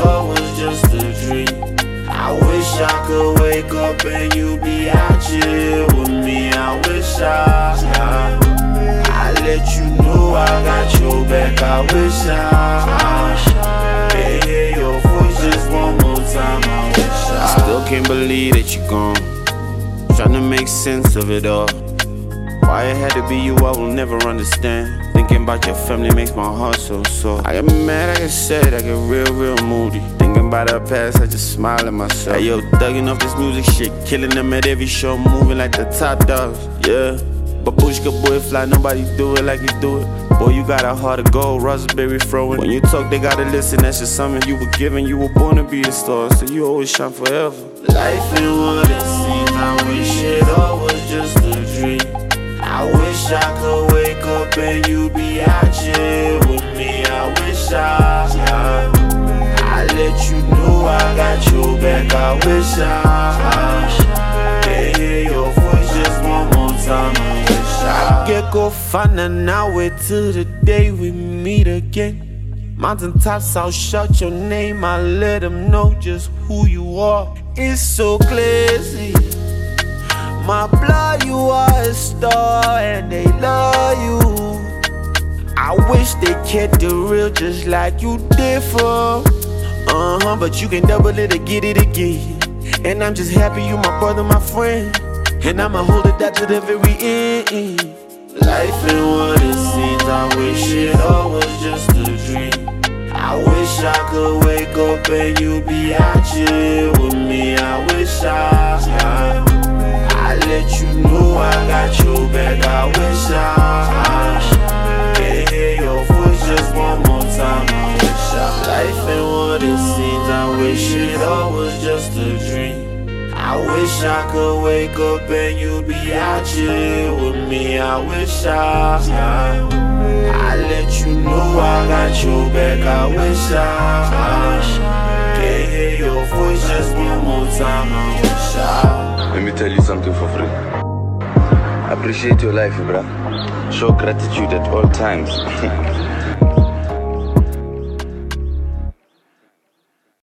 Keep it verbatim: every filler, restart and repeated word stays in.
all was just a dream. I wish I could wake up and you be out here with me. I wish I, I, I let you know I got your back. I wish I, I can hear your voice just one more time. I wish I, I still can't believe that you're gone. Trying to make sense of it all. Why it had to be you, I will never understand. Thinking about your family makes my heart so sore. I get mad, I get sad, I get real, real moody. Thinking about our past, I just smile at myself. Hey yo, thugging off this music shit, killing them at every show, moving like the top dogs, yeah. Babushka boy fly, nobody do it like you do it. Boy, you got a heart of gold, raspberry throwing. When you talk, they gotta listen, that's just something you were given. You were born to be a star, so you always shine forever. Life ain't what it seems, I wish it all was just a dream. I wish I could wake up and you be out here with me. I wish I, I, I let you know I got your back. I wish I, I can hear your voice just one more time. I wish I, I get go find and now wait till the day we meet again. Mountain tops, I'll shout your name. I let them know just who you are. It's so crazy. My blood, you are a star and they love you. I wish they kept the real just like you did for. Uh-huh, but you can double it or get it again. And I'm just happy you my brother, my friend. And I'ma hold it down to the very end. Life ain't what it seems, I wish it all was just a dream. I wish I could wake up and you be out here with me. I wish I, I I let you know I got your back. I wish I, I can hear your voice just one more time. I wish I, life ain't what it seems, I wish it all was just a dream. I wish I could wake up and you be out here with me. I wish I, I, I let you know I got your back. I wish I, I can hear your voice just one more time. I wish I. Let me tell you something for free. Appreciate your life, bruh. Show gratitude at all times.